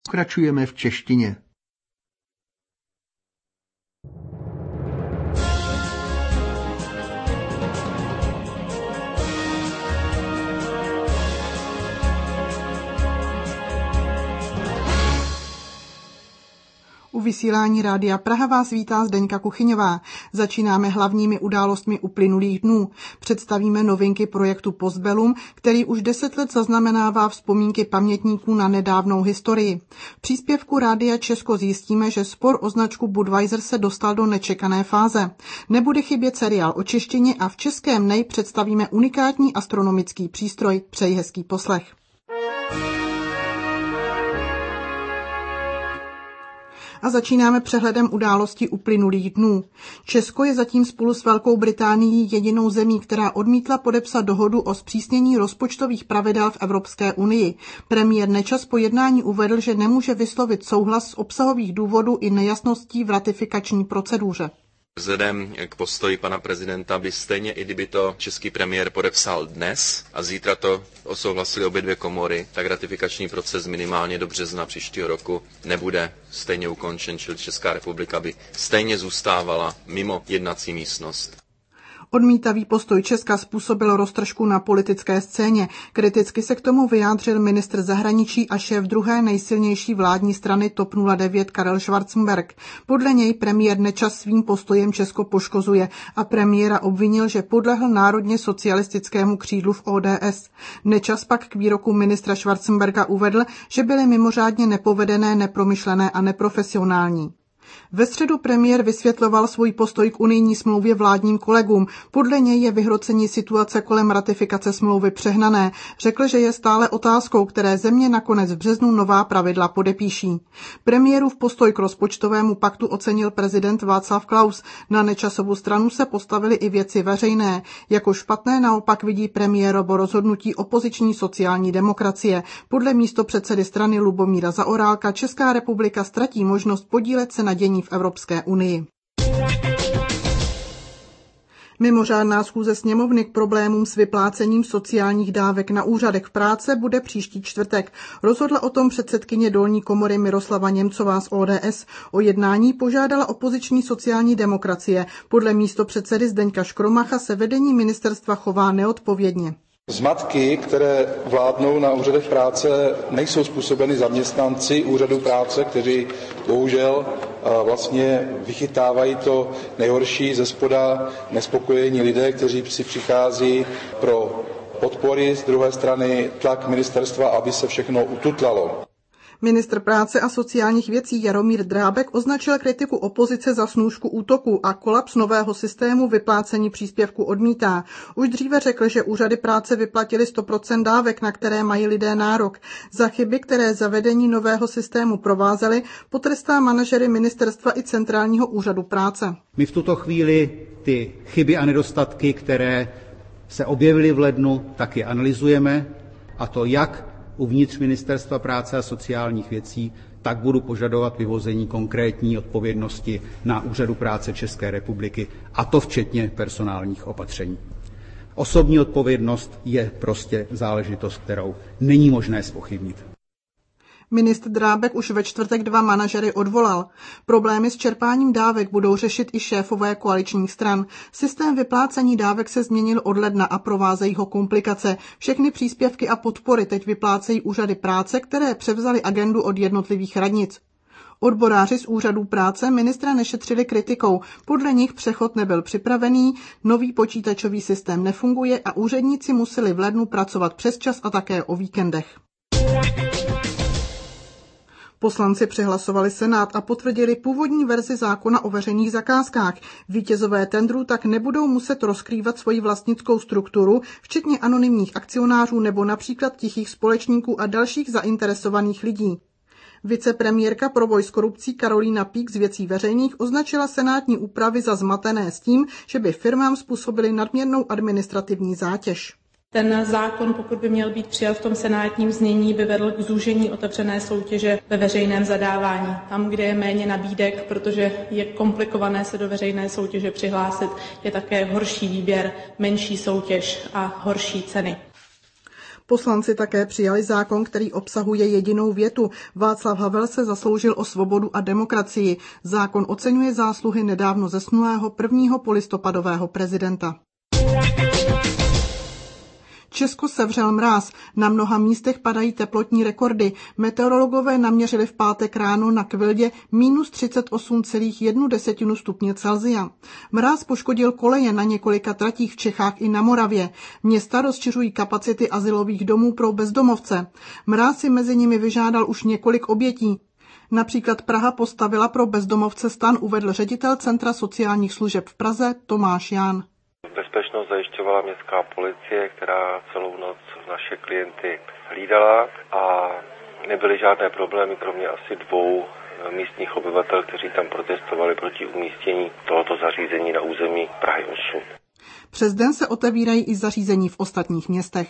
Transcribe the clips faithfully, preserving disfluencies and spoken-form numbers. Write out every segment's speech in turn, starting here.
Pokračujeme v češtině. U vysílání Rádia Praha vás vítá Zdeňka Kuchyňová. Začínáme hlavními událostmi uplynulých dnů. Představíme novinky projektu Postbellum, který už deset let zaznamenává vzpomínky pamětníků na nedávnou historii. V příspěvku Rádia Česko zjistíme, že spor o značku Budweiser se dostal do nečekané fáze. Nebude chybět seriál o češtině a v českém nej představíme unikátní astronomický přístroj. Přeji hezký poslech. A začínáme přehledem událostí uplynulých dnů. Česko je zatím spolu s Velkou Británií jedinou zemí, která odmítla podepsat dohodu o zpřísnění rozpočtových pravidel v Evropské unii. Premiér Nečas po jednání uvedl, že nemůže vyslovit souhlas z obsahových důvodů i nejasností v ratifikační proceduře. Vzhledem k postoji pana prezidenta by stejně, i kdyby to český premiér podepsal dnes a zítra to odsouhlasili obě dvě komory, tak ratifikační proces minimálně do března příštího roku nebude stejně ukončen, čili Česká republika by stejně zůstávala mimo jednací místnost. Odmítavý postoj Česka způsobil roztržku na politické scéně. Kriticky se k tomu vyjádřil ministr zahraničí a šéf druhé nejsilnější vládní strany T O P nula devět Karel Schwarzenberg. Podle něj premiér Nečas svým postojem Česko poškozuje a premiéra obvinil, že podlehl národně socialistickému křídlu v O D S. Nečas pak k výroku ministra Schwarzenberga uvedl, že byly mimořádně nepovedené, nepromyšlené a neprofesionální. Ve středu premiér vysvětloval svůj postoj k unijní smlouvě vládním kolegům. Podle něj je vyhrocení situace kolem ratifikace smlouvy přehnané. Řekl, že je stále otázkou, které země nakonec v březnu nová pravidla podepíší. Premiérův postoj k rozpočtovému paktu ocenil prezident Václav Klaus. Na Nečasovu stranu se postavily i věci veřejné. Jako špatné naopak vidí premiérovo rozhodnutí opoziční sociální demokracie. Podle místopředsedy strany Lubomíra Zaorálka Česká republika ztratí možnost podílet se na dění v Evropské unii. Mimořádná schůze sněmovny k problémům s vyplácením sociálních dávek na úřadech práce bude příští čtvrtek. Rozhodla o tom předsedkyně dolní komory Miroslava Němcová z O D S. O jednání požádala opoziční sociální demokracie. Podle místopředsedy Zdeňka Škromacha se vedení ministerstva chová neodpovědně. Zmatky, které vládnou na úřadech práce, nejsou způsobeny zaměstnanci úřadu práce, kteří bohužel vlastně vychytávají to nejhorší ze spoda, nespokojení lidé, kteří si přichází pro podpory, z druhé strany tlak ministerstva, aby se všechno ututlalo. Ministr práce a sociálních věcí Jaromír Drábek označil kritiku opozice za snůšku útoku a kolaps nového systému vyplácení příspěvku odmítá. Už dříve řekl, že úřady práce vyplatili sto procent dávek, na které mají lidé nárok. Za chyby, které zavedení nového systému provázely, potrestá manažery ministerstva i Centrálního úřadu práce. My v tuto chvíli ty chyby a nedostatky, které se objevily v lednu, taky analyzujeme, a to jak uvnitř Ministerstva práce a sociálních věcí, tak budu požadovat vyvození konkrétní odpovědnosti na Úřadu práce České republiky, a to včetně personálních opatření. Osobní odpovědnost je prostě záležitost, kterou není možné zpochybnit. Ministr Drábek už ve čtvrtek dva manažery odvolal. Problémy s čerpáním dávek budou řešit i šéfové koaličních stran. Systém vyplácení dávek se změnil od ledna a provázejí ho komplikace. Všechny příspěvky a podpory teď vyplácejí úřady práce, které převzaly agendu od jednotlivých radnic. Odboráři z úřadů práce ministra nešetřili kritikou. Podle nich přechod nebyl připravený, nový počítačový systém nefunguje a úředníci museli v lednu pracovat přesčas a také o víkendech. Poslanci přehlasovali Senát a potvrdili původní verzi zákona o veřejných zakázkách. Vítězové tendru tak nebudou muset rozkrývat svoji vlastnickou strukturu, včetně anonymních akcionářů nebo například tichých společníků a dalších zainteresovaných lidí. Vicepremiérka pro boj s korupcí Karolína Pík z Věcí veřejných označila senátní úpravy za zmatené s tím, že by firmám způsobily nadměrnou administrativní zátěž. Ten zákon, pokud by měl být přijat v tom senátním znění, by vedl k zúžení otevřené soutěže ve veřejném zadávání. Tam, kde je méně nabídek, protože je komplikované se do veřejné soutěže přihlásit, je také horší výběr, menší soutěž a horší ceny. Poslanci také přijali zákon, který obsahuje jedinou větu: Václav Havel se zasloužil o svobodu a demokracii. Zákon oceňuje zásluhy nedávno zesnulého prvního polistopadového prezidenta. Česko sevřel mráz. Na mnoha místech padají teplotní rekordy. Meteorologové naměřili v pátek ráno na Kvildě minus třicet osm celá jedna stupně Celsia. Mráz poškodil koleje na několika tratích v Čechách i na Moravě. Města rozšiřují kapacity azylových domů pro bezdomovce. Mráz si mezi nimi vyžádal už několik obětí. Například Praha postavila pro bezdomovce stan, uvedl ředitel Centra sociálních služeb v Praze Tomáš Ján. Bezpečnost zajišťovala městská policie, která celou noc naše klienty hlídala a nebyly žádné problémy, kromě asi dvou místních obyvatel, kteří tam protestovali proti umístění tohoto zařízení na území Prahy osm. Přes den se otevírají i zařízení v ostatních městech.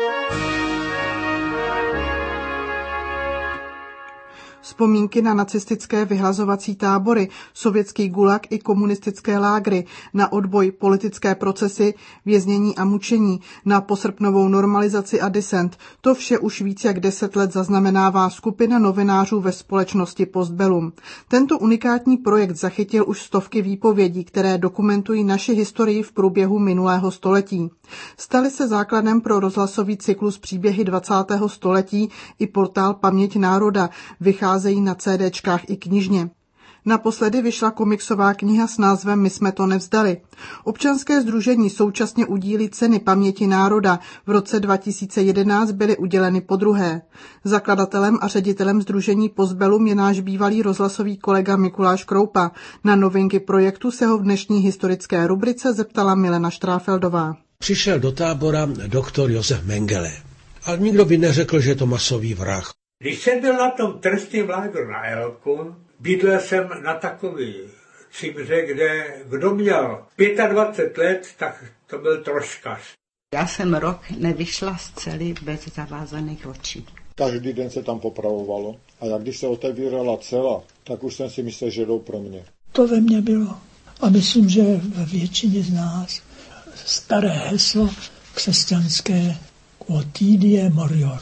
Vzpomínky na nacistické vyhlazovací tábory, sovětský gulag i komunistické lágry, na odboj, politické procesy, věznění a mučení, na posrpnovou normalizaci a disent. To vše už víc jak deset let zaznamenává skupina novinářů ve společnosti Postbellum. Tento unikátní projekt zachytil už stovky výpovědí, které dokumentují naši historii v průběhu minulého století. Staly se základem pro rozhlasový cyklus Příběhy dvacátého století i portál Paměť národa, vycházejí na CDčkách i knižně. Naposledy vyšla komiksová kniha s názvem My jsme to nevzdali. Občanské sdružení současně udílí ceny Paměti národa. V roce dva tisíce jedenáct byly uděleny podruhé. Zakladatelem a ředitelem sdružení Postbellum je náš bývalý rozhlasový kolega Mikuláš Kroupa. Na novinky projektu se ho v dnešní historické rubrice zeptala Milena Štráfeldová. Přišel do tábora doktor Josef Mengele, ale nikdo by neřekl, že je to masový vrah. Když jsem byl na tom trestním lágru na Elku, bydlel jsem na takový cimře, kde kdo měl dvacet pět let, tak to byl troškař. Já jsem rok nevyšla z cely bez zavázaných očí. Každý den se tam popravovalo a jak když se otevírala cela, tak už jsem si myslel, že jdou pro mě. To ve mně bylo a myslím, že ve většině z nás staré heslo křesťanské Quotidie morior.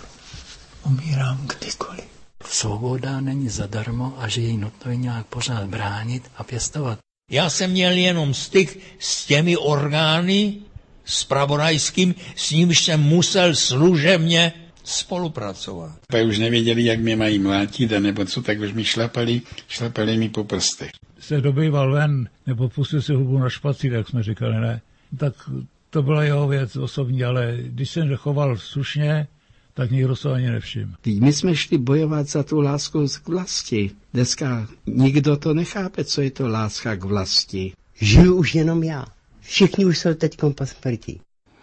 Umírám kdykoliv. Svoboda není zadarmo a že ji nutno nějak pořád bránit a pěstovat. Já jsem měl jenom styk s těmi orgány zpravodajským, s nímž jsem musel služebně spolupracovat. Pak už nevěděli, jak mě mají mlátit, nebo co, tak už mi šlapali, šlapali mi po prstech. Se dobýval ven, nebo pustil si hubu na špacír, jak jsme říkali, ne? Tak to byla jeho věc osobní, ale když jsem choval slušně, tak nikdo se ani nevšiml. My jsme šli bojovat za tu lásku k vlasti. Dneska nikdo to nechápe, co je to láska k vlasti. Žiju už jenom já. Všichni už jsou teďkom po smrti.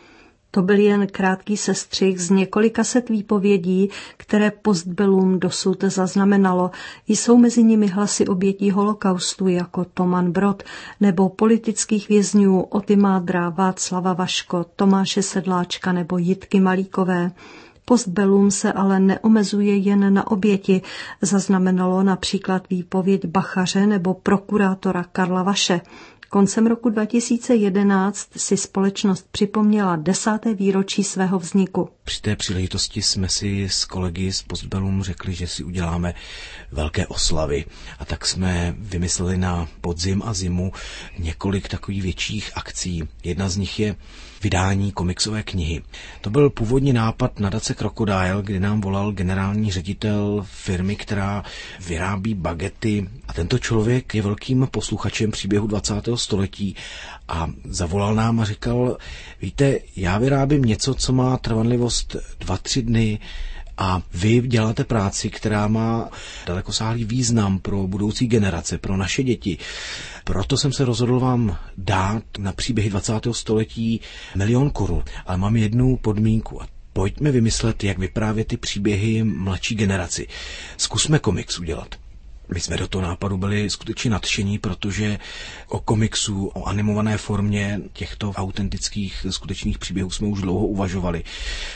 To byl jen krátký sestřih z několika set výpovědí, které Postbellum dosud zaznamenalo. Jsou mezi nimi hlasy obětí holokaustu jako Toman Brod nebo politických vězňů Oty Mádra, Václava Vaško, Tomáše Sedláčka nebo Jitky Malíkové. Postbellum se ale neomezuje jen na oběti. Zaznamenalo například výpověď Bachaře nebo prokurátora Karla Vaše. Koncem roku dva tisíce jedenáct si společnost připomněla desáté výročí svého vzniku. Při té příležitosti jsme si s kolegy z Postbellum řekli, že si uděláme velké oslavy. A tak jsme vymysleli na podzim a zimu několik takových větších akcí. Jedna z nich je vydání komiksové knihy. To byl původní nápad nadace Crocodile, kdy nám volal generální ředitel firmy, která vyrábí bagety. A tento člověk je velkým posluchačem příběhu dvacátého století a zavolal nám a říkal, víte, já vyrábím něco, co má trvanlivost dva, tři dny, a vy děláte práci, která má dalekosáhlý význam pro budoucí generace, pro naše děti. Proto jsem se rozhodl vám dát na příběhy dvacátého století milion korun. Ale mám jednu podmínku. Pojďme vymyslet, jak vyprávět ty příběhy mladší generaci. Zkusme komiks udělat. My jsme do toho nápadu byli skutečně nadšení, protože o komiksu, o animované formě těchto autentických skutečných příběhů jsme už dlouho uvažovali.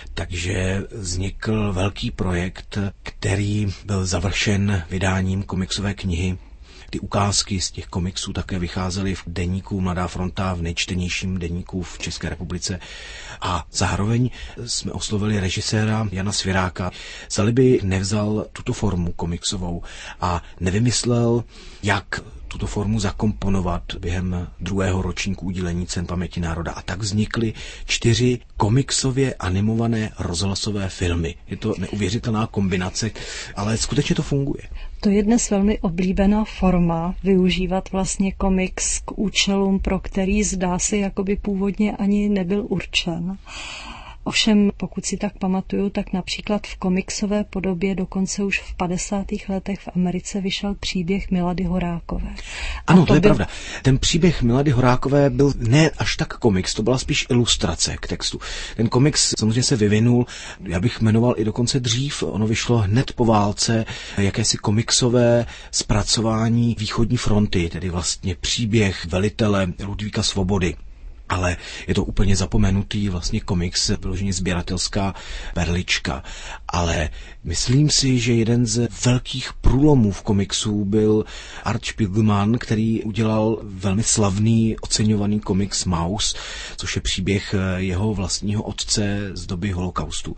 Takže vznikl velký projekt, který byl završen vydáním komiksové knihy Ty ukázky z těch komiksů také vycházely v deníku Mladá fronta, v nejčtenějším deníku v České republice. A zároveň jsme oslovili režiséra Jana Svěráka, zdali by nevzal tuto formu komiksovou a nevymyslel, jak tuto formu zakomponovat během druhého ročníku udělení Cen paměti národa. A tak vznikly čtyři komiksově animované rozhlasové filmy. Je to neuvěřitelná kombinace, ale skutečně to funguje. To je dnes velmi oblíbená forma využívat vlastně komiks k účelům, pro který zdá se, jakoby původně ani nebyl určen. Ovšem, pokud si tak pamatuju, tak například v komiksové podobě dokonce už v padesátých letech v Americe vyšel příběh Milady Horákové. Ano, to, to je byl... pravda. Ten příběh Milady Horákové byl ne až tak komiks, to byla spíš ilustrace k textu. Ten komiks samozřejmě se vyvinul, já bych jmenoval i dokonce dřív, ono vyšlo hned po válce, jakési komiksové zpracování východní fronty, tedy vlastně příběh velitele Ludvíka Svobody. Ale je to úplně zapomenutý vlastně komiks, vyloženě sběratelská perlička. Ale myslím si, že jeden z velkých průlomů v komiksu byl Art Spiegelman, který udělal velmi slavný, oceňovaný komiks Maus, což je příběh jeho vlastního otce z doby holokaustu.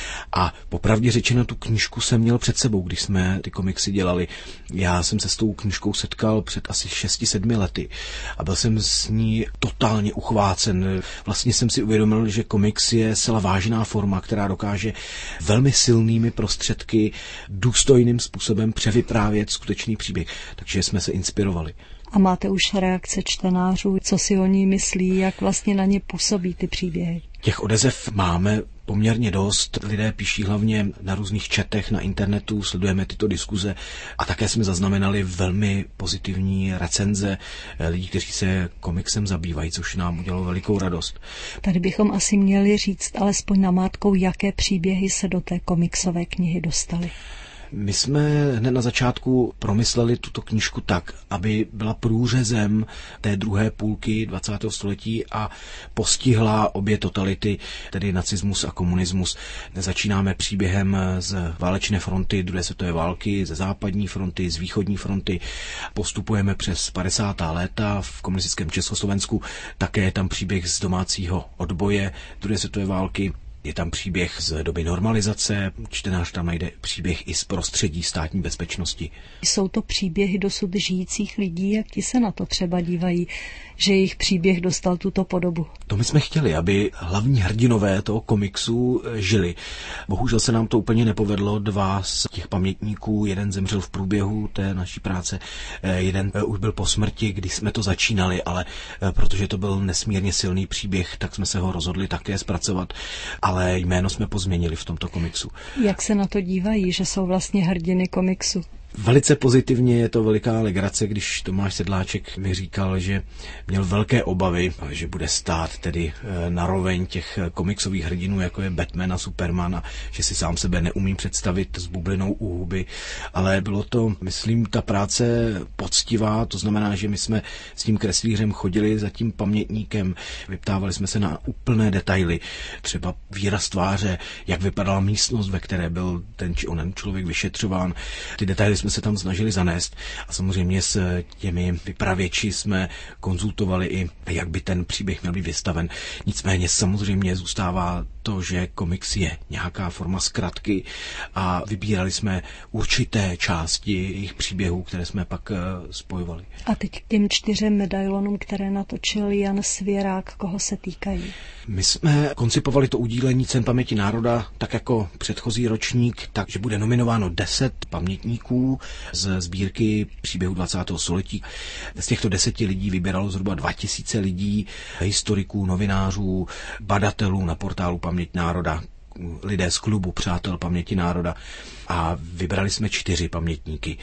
A popravdě řečeno, tu knížku jsem měl před sebou, když jsme ty komiksy dělali. Já jsem se s tou knížkou setkal před asi šesti sedmi lety a byl jsem s ní totálně uchvácen. Vlastně jsem si uvědomil, že komiks je zcela vážná forma, která dokáže velmi silnými prostředky důstojným způsobem převyprávět skutečný příběh. Takže jsme se inspirovali. A máte už reakce čtenářů, co si o ní myslí, jak vlastně na ně působí ty příběhy? Těch odezev máme poměrně dost. Lidé píší hlavně na různých chatech na internetu, sledujeme tyto diskuze a také jsme zaznamenali velmi pozitivní recenze lidí, kteří se komiksem zabývají, což nám udělalo velikou radost. Tady bychom asi měli říct alespoň namátkou, jaké příběhy se do té komiksové knihy dostaly. My jsme hned na začátku promysleli tuto knížku tak, aby byla průřezem té druhé půlky dvacátého století a postihla obě totality, tedy nacismus a komunismus. Začínáme příběhem z válečné fronty druhé světové války, ze západní fronty, z východní fronty. Postupujeme přes padesátá léta v komunistickém Československu. Také je tam příběh z domácího odboje druhé světové války. Je tam příběh z doby normalizace, čtenář tam najde příběh i z prostředí státní bezpečnosti. Jsou to příběhy dosud žijících lidí, jak ti se na to třeba dívají, že jejich příběh dostal tuto podobu? To my jsme chtěli, aby hlavní hrdinové toho komiksu žili. Bohužel se nám to úplně nepovedlo. Dva z těch pamětníků, jeden zemřel v průběhu té naší práce, jeden už byl po smrti, když jsme to začínali, ale protože to byl nesmírně silný příběh, tak jsme se ho rozhodli také zpracovat. Ale jméno jsme pozměnili v tomto komiksu. Jak se na to dívají, že jsou vlastně hrdiny komiksu? Velice pozitivně, je to veliká legrace, když Tomáš Sedláček mi říkal, že měl velké obavy, že bude stát tedy naroveň těch komiksových hrdinů, jako je Batman a Superman, a že si sám sebe neumím představit s bublinou u huby, ale bylo to, myslím, ta práce poctivá, to znamená, že my jsme s tím kreslířem chodili za tím pamětníkem, vyptávali jsme se na úplné detaily, třeba výraz tváře, jak vypadala místnost, ve které byl ten či onen člověk vyšetřován. Ty detaily jsme se tam snažili zanést a samozřejmě s těmi vypravěči jsme konzultovali i, jak by ten příběh měl být vystaven. Nicméně samozřejmě zůstává to, že komiks je nějaká forma zkratky a vybírali jsme určité části jejich příběhů, které jsme pak spojovali. A teď k těm čtyřem medailonům, které natočil Jan Svěrák, koho se týkají? My jsme koncipovali to udílení Cen paměti národa tak jako předchozí ročník, takže bude nominováno deset pamětníků z sbírky příběhu dvacátého století. Z těchto deseti lidí vybíralo zhruba dva tisíce lidí, historiků, novinářů, badatelů na portálu Paměť národa, lidé z klubu Přátel paměti národa a vybrali jsme čtyři pamětníky.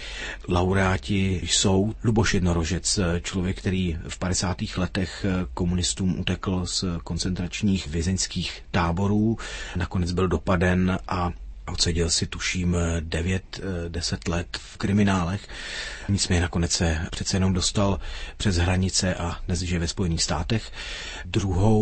Laureáti jsou Luboš Jednorožec, člověk, který v padesátých letech komunistům utekl z koncentračních vězeňských táborů, nakonec byl dopaden a odseděl si, tuším, devět deset let v kriminálech. Nicméně nakonec se přece jenom dostal přes hranice a dnes žije ve Spojených státech. Druhou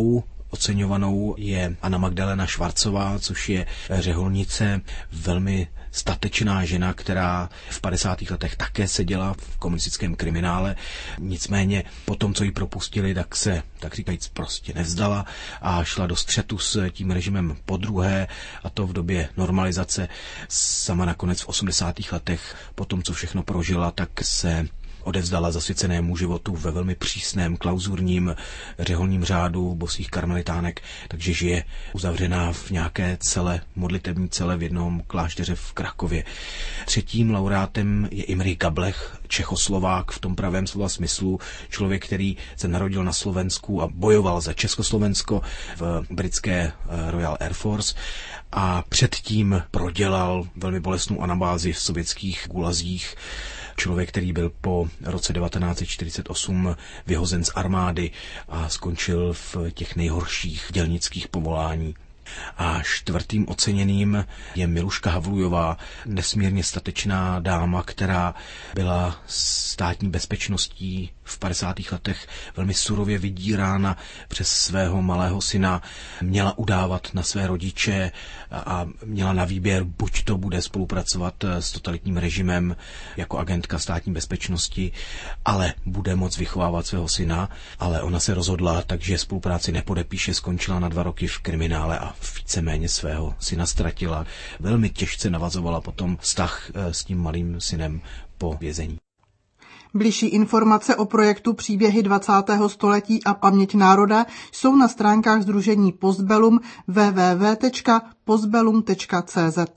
oceňovanou je Anna Magdalena Švarcová, což je řeholnice, velmi statečná žena, která v padesátých letech také seděla v komunistickém kriminále. Nicméně po tom, co ji propustili, tak se, tak říkajíc, prostě nevzdala a šla do střetu s tím režimem podruhé, a to v době normalizace. Sama nakonec v osmdesátých letech, po tom, co všechno prožila, tak se odevzdala zasvěcenému životu ve velmi přísném klauzurním řeholním řádu bosých karmelitánek, takže žije uzavřená v nějaké cele, modlitební cele v jednom klášteře v Krakově. Třetím laureátem je Imrich Gablech, Čechoslovák v tom pravém slova smyslu, člověk, který se narodil na Slovensku a bojoval za Československo v britské Royal Air Force a předtím prodělal velmi bolestnou anabázi v sovětských gulazích. Člověk, který byl po roce devatenáct set čtyřicet osm vyhozen z armády a skončil v těch nejhorších dělnických povolání. A čtvrtým oceněným je Miluška Havlujová, nesmírně statečná dáma, která byla státní bezpečností v padesátých letech velmi surově vydírána přes svého malého syna, měla udávat na své rodiče a měla na výběr, buď to bude spolupracovat s totalitním režimem jako agentka státní bezpečnosti, ale bude moct vychovávat svého syna, ale ona se rozhodla, takže spolupráci nepodepíše, skončila na dva roky v kriminále a víceméně svého syna ztratila. Velmi těžce navazovala potom vztah s tím malým synem po vězení. Bližší informace o projektu Příběhy dvacátého století a paměť národa jsou na stránkách sdružení Postbellum w w w tečka postbellum tečka c z.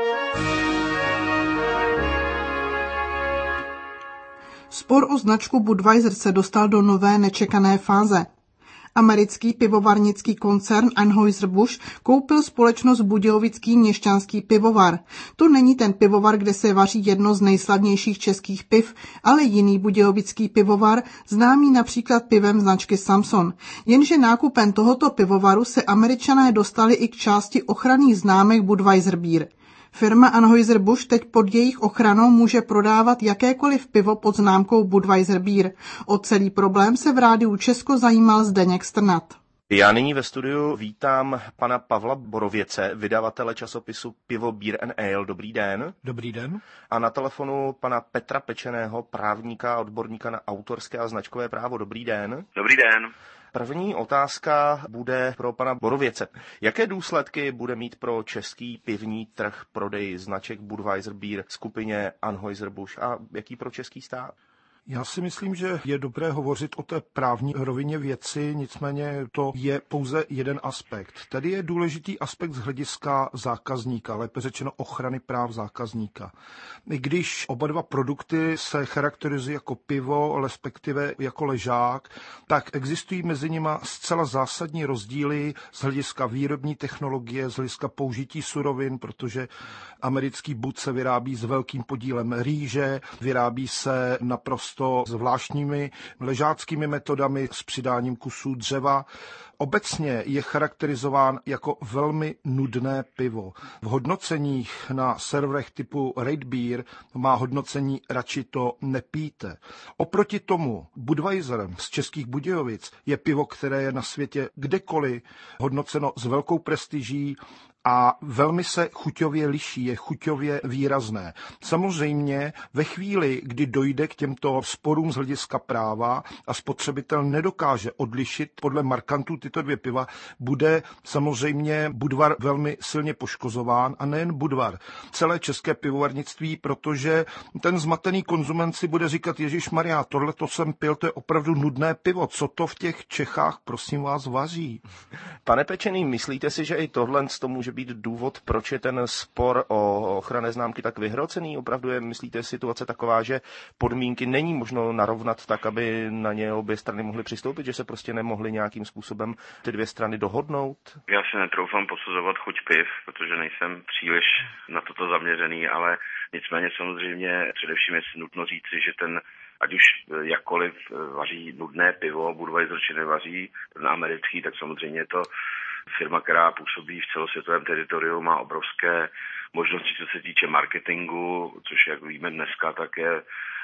Spor o značku Budweiser se dostal do nové nečekané fáze. Americký pivovarnický koncern Anheuser-Busch koupil společnost Budějovický měšťanský pivovar. To není ten pivovar, kde se vaří jedno z nejslavnějších českých piv, ale jiný budějovický pivovar, známý například pivem značky Samson. Jenže nákupem tohoto pivovaru se Američané dostali i k části ochranných známek Budweiser Beer. Firma Anheuser-Busch teď pod jejich ochranou může prodávat jakékoliv pivo pod známkou Budweiser Beer. O celý problém se v rádiu Česko zajímal Zdeněk Strnad. Já nyní ve studiu vítám pana Pavla Borověce, vydavatele časopisu Pivo Beer and Ale. Dobrý den. Dobrý den. A na telefonu pana Petra Pečeného, právníka a odborníka na autorské a značkové právo. Dobrý den. Dobrý den. První otázka bude pro pana Borověce. Jaké důsledky bude mít pro český pivní trh prodej značek Budweiser Beer skupině Anheuser-Busch a jaký pro český stát? Já si myslím, že je dobré hovořit o té právní rovině věci, nicméně to je pouze jeden aspekt. Tady je důležitý aspekt z hlediska zákazníka, lépe řečeno ochrany práv zákazníka. I když oba dva produkty se charakterizují jako pivo, respektive jako ležák, tak existují mezi nima zcela zásadní rozdíly z hlediska výrobní technologie, z hlediska použití surovin, protože americký Bud se vyrábí s velkým podílem rýže, vyrábí se naprosto zvláštními ležáckými metodami s přidáním kusů dřeva. Obecně je charakterizován jako velmi nudné pivo. V hodnoceních na serverech typu Rate Beer má hodnocení radši to nepijte. Oproti tomu Budweiser z Českých Budějovic je pivo, které je na světě kdekoliv hodnoceno s velkou prestiží a velmi se chuťově liší, je chuťově výrazné. Samozřejmě ve chvíli, kdy dojde k těmto sporům z hlediska práva a spotřebitel nedokáže odlišit podle markantů tyto dvě piva, bude samozřejmě Budvar velmi silně poškozován a nejen Budvar, celé české pivovarnictví, protože ten zmatený konzument si bude říkat, ježišmarja, tohle to jsem pil, to je opravdu nudné pivo, co to v těch Čechách, prosím vás, vaří. Pane Pečený, myslíte si, že i tohle to může být důvod, proč je ten spor o ochranné známky tak vyhrocený? Opravdu je, myslíte, situace taková, že podmínky není možno narovnat tak, aby na ně obě strany mohly přistoupit, že se prostě nemohly nějakým způsobem ty dvě strany dohodnout? Já si netroufám posuzovat chuť piv, protože nejsem příliš na toto zaměřený, ale nicméně samozřejmě především je nutno říci, že ten ať už jakkoliv vaří nudné pivo, Budweiser či nevaří, ten americký, tak samozřejmě je to firma, která působí v celosvětovém teritoriu, má obrovské možnosti, co se týče marketingu, což jak víme dneska, tak je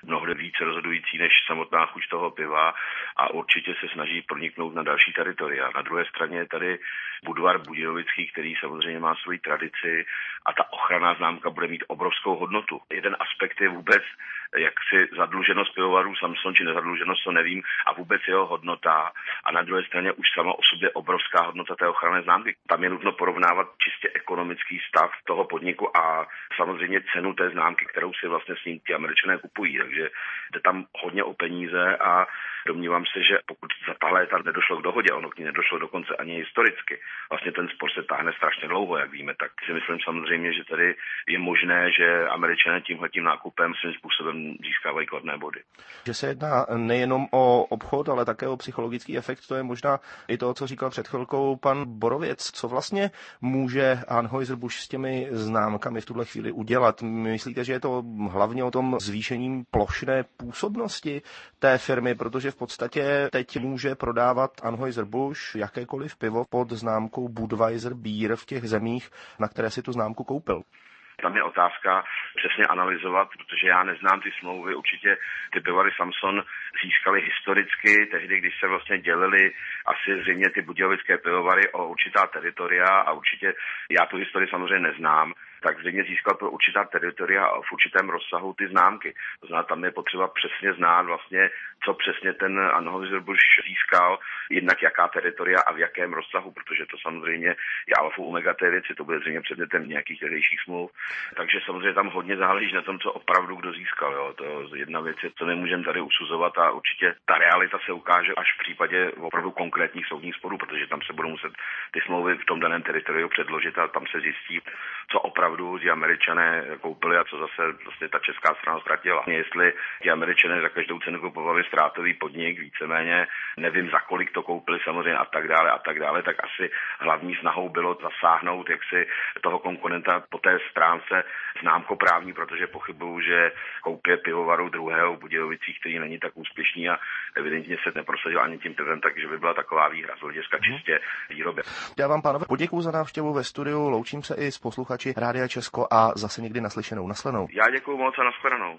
mnohdy víc rozhodující než samotná chuť toho piva a určitě se snaží proniknout na další teritoria. Na druhé straně je tady Budvar Budějovický, který samozřejmě má svoji tradici a ta ochranná známka bude mít obrovskou hodnotu. Jeden aspekt je vůbec jak si zadluženost pivovarů Samson či nezadluženost, to nevím, a vůbec jeho hodnota. A na druhé straně už sama o sobě obrovská hodnota té ochranné známky. Tam je nutno porovnávat čistě ekonomický stav toho podniku a samozřejmě cenu té známky, kterou si vlastně s ním ti Američané kupují. Takže jde tam hodně o peníze a domnívám se, že pokud za tahle léta nedošlo k dohodě, ono k ní nedošlo dokonce ani historicky, vlastně ten spor se táhne strašně dlouho, jak víme, tak si myslím samozřejmě, že tady je možné, že Američané tímhletím nákupem svým způsobem získávají kladné body. Že se jedná nejenom o obchod, ale také o psychologický efekt, to je možná i to, co říkal před chvilkou pan Borověc. Co vlastně může Anheuser-Busch s těmi známkami v tuhle chvíli udělat? Myslíte, že je to hlavně o tom zvýšením plošné působnosti té firmy, protože v podstatě teď může prodávat Anheuser-Busch jakékoliv pivo pod známkou Budweiser Beer v těch zemích, na které si tu známku koupil? Tam je otázka přesně analyzovat, protože já neznám ty smlouvy. Určitě ty pivary Samson získaly historicky, tehdy, když se vlastně dělili asi zřejmě ty budějovické pivovary o určitá teritoria a určitě já tu historii samozřejmě neznám, tak zřejmě získal pro určitá teritoria a v určitém rozsahu ty známky. To znamená, tam je potřeba přesně znát vlastně, co přesně ten Anheuser-Busch získal, jednak jaká teritoria a v jakém rozsahu, protože to samozřejmě je alfa omega té věci, to bude zřejmě předmětem nějakých tehdejších smluv. Takže samozřejmě tam hodně záleží na tom, co opravdu kdo získal. Jo. To je jedna věc, co nemůžeme tady usuzovat a určitě ta realita se ukáže až v případě opravdu konkrétních soudních sporů, protože tam se budou muset ty smlouvy v tom daném teritoriu předložit a tam se zjistí, co opravdu ti Američané koupili a co zase vlastně ta česká strana ztratila. Jestli ti Američané za každou cenu kupovali ztrátový podnik, víceméně, nevím za kolik to koupili samozřejmě a tak dále a tak dále, tak asi hlavní snahou bylo zasáhnout jaksi toho konkurenta po té stránce známkoprávní, protože pochybuju, že koupě pivovaru druhého v Budějovicích, který není tak úspěšný a evidentně se neprosadil ani tím pivem, takže by byla taková výhra z hlediska čistě výroby. Já vám, pánové, poděkuju za návštěvu ve studiu, loučím se i s posluchači Rádia Česko a zase někdy naslyšenou, nasledanou. Já děkuju moc a nashledanou.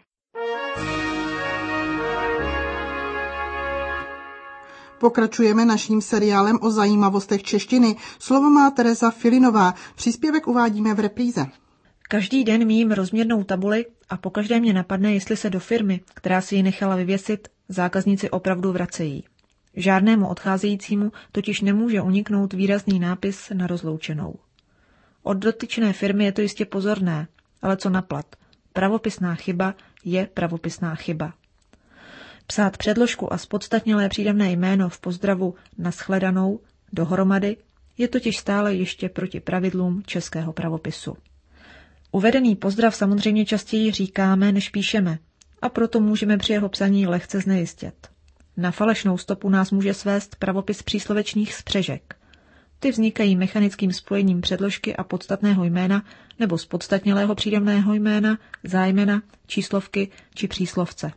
Pokračujeme naším seriálem o zajímavostech češtiny. Slovo má Tereza Filinová. Příspěvek uvádíme v repríze. Každý den mím rozměrnou tabuli a pokaždé mě napadne, jestli se do firmy, která si ji nechala vyvěsit, zákazníci opravdu vracejí. Žádnému odcházejícímu totiž nemůže uniknout výrazný nápis na rozloučenou. Od dotyčné firmy je to jistě pozorné, ale co naplat? Pravopisná chyba je pravopisná chyba. Psát předložku a spodstatnělé přídavné jméno v pozdravu nashledanou dohromady je totiž stále ještě proti pravidlům českého pravopisu. Uvedený pozdrav samozřejmě častěji říkáme, než píšeme, a proto můžeme při jeho psaní lehce znejistět. Na falešnou stopu nás může svést pravopis příslovečných spřežek. Ty vznikají mechanickým spojením předložky a podstatného jména nebo z podstatnělého přídavného jména, zájmena, číslovky či příslovce.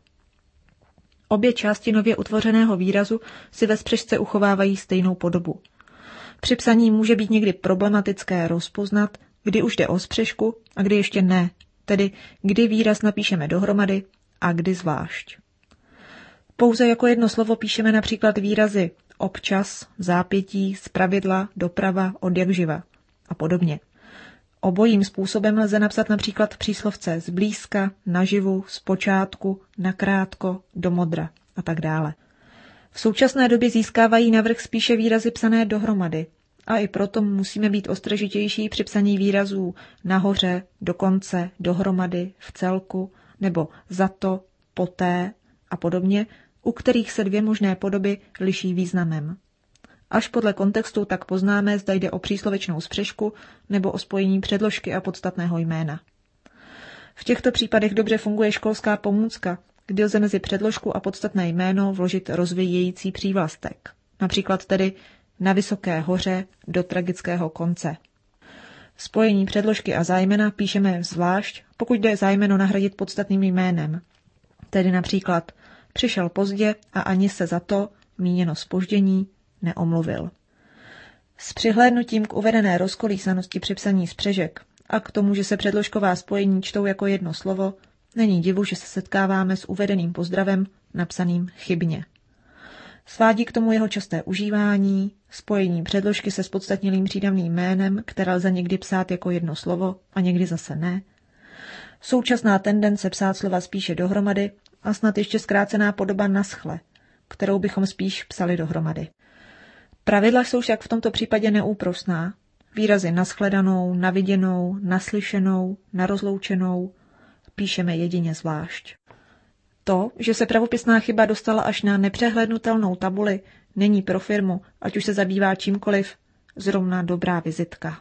Obě části nově utvořeného výrazu si ve spřežce uchovávají stejnou podobu. Při psaní může být někdy problematické rozpoznat, kdy už jde o spřežku a kdy ještě ne, tedy kdy výraz napíšeme dohromady a kdy zvlášť. Pouze jako jedno slovo píšeme například výrazy občas, zápětí, zpravidla, doprava, odjakživa a podobně. Obojím způsobem lze napsat například v příslovce zblízka, naživu, zpočátku, nakrátko, do modra a tak dále. V současné době získávají navrch spíše výrazy psané dohromady a i proto musíme být ostražitější při psaní výrazů nahoře, dokonce, dohromady, v celku nebo za to, poté a podobně, u kterých se dvě možné podoby liší významem. Až podle kontextu tak poznáme, zda jde o příslovečnou spřežku nebo o spojení předložky a podstatného jména. V těchto případech dobře funguje školská pomůcka, kdy lze mezi předložku a podstatné jméno vložit rozvíjející přívlastek. Například tedy na vysoké hoře do tragického konce. Spojení předložky a zájmena píšeme zvlášť, pokud jde zájmeno nahradit podstatným jménem. Tedy například přišel pozdě a ani se za to, míněno zpoždění, neomluvil. S přihlédnutím k uvedené rozkolísanosti při psaní spřežek a k tomu, že se předložková spojení čtou jako jedno slovo, Není divu, že se setkáváme s uvedeným pozdravem napsaným chybně. Svádí k tomu jeho časté užívání, spojení předložky se spodstatnělým přídavným jménem, které lze někdy psát jako jedno slovo a někdy zase ne. Současná tendence psát slova spíše dohromady a snad ještě zkrácená podoba naschle, kterou bychom spíš psali dohromady. Pravidla jsou však v tomto případě neúprosná. Výrazy nashledanou, naviděnou, naslyšenou, narozloučenou píšeme jedině zvlášť. To, že se pravopisná chyba dostala až na nepřehlednutelnou tabuli, není pro firmu, ať už se zabývá čímkoliv, zrovna dobrá vizitka.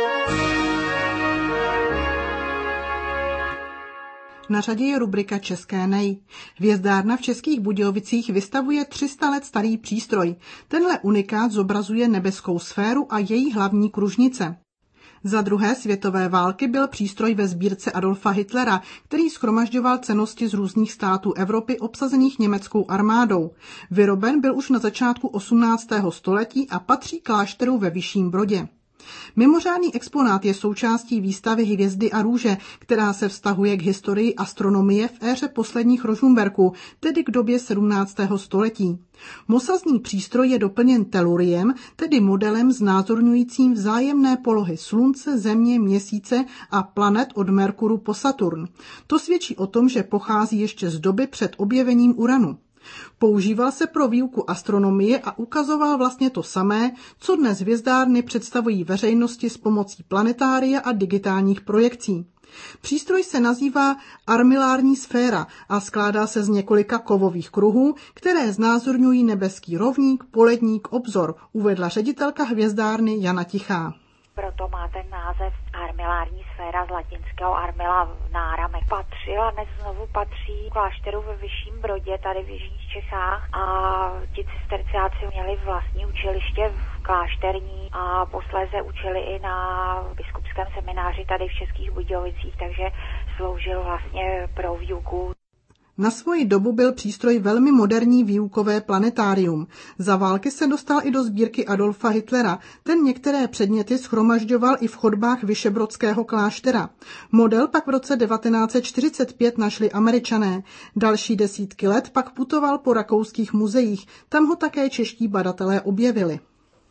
Na řadě je rubrika České nej. Hvězdárna v Českých Budějovicích vystavuje tři sta let starý přístroj. Tenhle unikát zobrazuje nebeskou sféru a její hlavní kružnice. Za druhé světové války byl přístroj ve sbírce Adolfa Hitlera, který shromažďoval cennosti z různých států Evropy obsazených německou armádou. Vyroben byl už na začátku osmnáctého století a patří klášteru ve Vyšším Brodě. Mimořádný exponát je součástí výstavy Hvězdy a růže, která se vztahuje k historii astronomie v éře posledních Rožmberků, tedy k době sedmnáctého století. Mosazný přístroj je doplněn teluriem, tedy modelem znázorňujícím vzájemné polohy Slunce, Země, Měsíce a planet od Merkuru po Saturn. To svědčí o tom, že pochází ještě z doby před objevením Uranu. Používal se pro výuku astronomie a ukazoval vlastně to samé, co dnes hvězdárny představují veřejnosti s pomocí planetária a digitálních projekcí. Přístroj se nazývá armilární sféra a skládá se z několika kovových kruhů, které znázorňují nebeský rovník, poledník, obzor, uvedla ředitelka hvězdárny Jana Tichá. Proto má ten název armilární sféra z latinského armila náramek. Patřila, dnes znovu patří klášteru ve Vyšším Brodě, tady v jižních Čechách, a ti cisterciáci měli vlastní učiliště v klášterní a posléze učili i na biskupském semináři tady v Českých Budějovicích, takže sloužil vlastně pro výuku. Na svoji dobu byl přístroj velmi moderní výukové planetárium. Za války se dostal i do sbírky Adolfa Hitlera. Ten některé předměty shromažďoval i v chodbách Vyšebrodského kláštera. Model pak v roce devatenáct set čtyřicet pět našli Američané. Další desítky let pak putoval po rakouských muzeích. Tam ho také čeští badatelé objevili.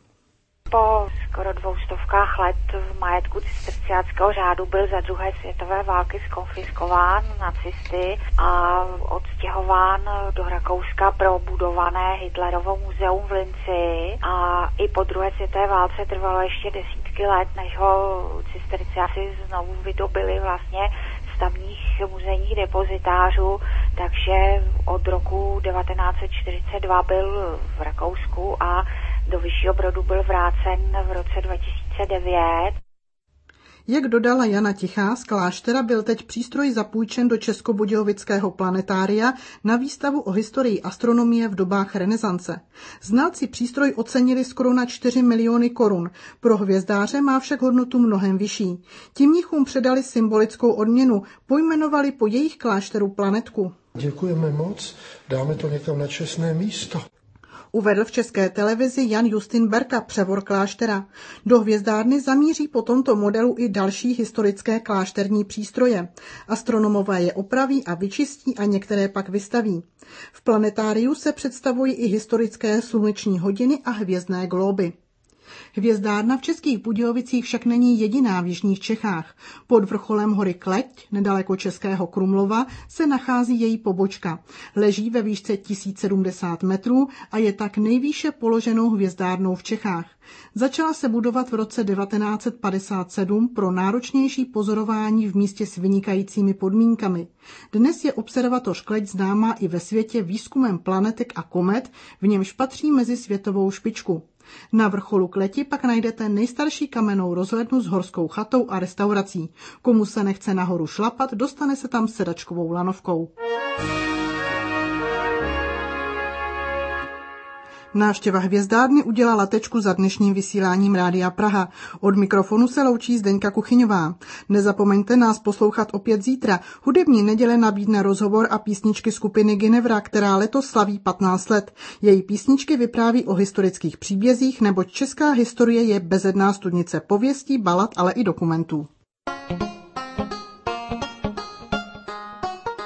Po skoro dvoustovkách let v majetku cisterciáckého řádu byl za druhé světové války skonfiskován nacisty a odstěhován do Rakouska pro budované Hitlerovo muzeum v Linci. A i po druhé světové válce trvalo ještě desítky let, než ho cisterciáci znovu vydobili vlastně z tamních muzejních depozitářů, takže od roku devatenáct set čtyřicet dva byl v Rakousku a do Vyššího Brodu byl vrácen v roce dva tisíce devět. Jak dodala Jana Tichá, z kláštera byl teď přístroj zapůjčen do Českobudějovického planetária na výstavu o historii astronomie v dobách renesance. Znalci přístroj ocenili skoro na čtyři miliony korun. Pro hvězdáře má však hodnotu mnohem vyšší. Ti mnichům předali symbolickou odměnu, pojmenovali po jejich klášteru planetku. Děkujeme moc, dáme to někam na čestné místo. Uvedl v České televizi Jan Justin Berka, převor kláštera. Do hvězdárny zamíří po tomto modelu i další historické klášterní přístroje. Astronomové je opraví a vyčistí a některé pak vystaví. V planetáriu se představují i historické sluneční hodiny a hvězdné glóby. Hvězdárna v Českých Budějovicích však není jediná v jižních Čechách. Pod vrcholem hory Kleť, nedaleko Českého Krumlova, se nachází její pobočka. Leží ve výšce tisíc sedmdesát metrů a je tak nejvýše položenou hvězdárnou v Čechách. Začala se budovat v roce devatenáct set padesát sedm pro náročnější pozorování v místě s vynikajícími podmínkami. Dnes je observatoř Kleť známá i ve světě výzkumem planetek a komet, v němž patří mezi světovou špičku. Na vrcholu Kleti pak najdete nejstarší kamennou rozhlednu s horskou chatou a restaurací. Komu se nechce nahoru šlapat, dostane se tam sedačkovou lanovkou. Návštěva hvězdárny udělala tečku za dnešním vysíláním Rádia Praha. Od mikrofonu se loučí Zdeňka Kuchyňová. Nezapomeňte nás poslouchat opět zítra. Hudební neděle nabídne rozhovor a písničky skupiny Ginevra, která letos slaví patnáct let. Její písničky vypráví o historických příbězích, neboť česká historie je bezedná studnice pověstí, balad, ale i dokumentů.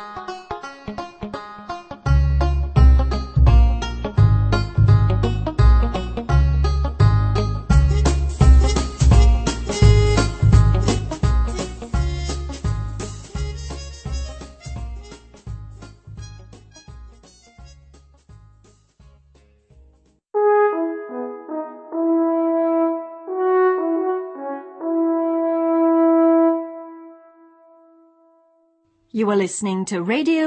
You are listening to Radio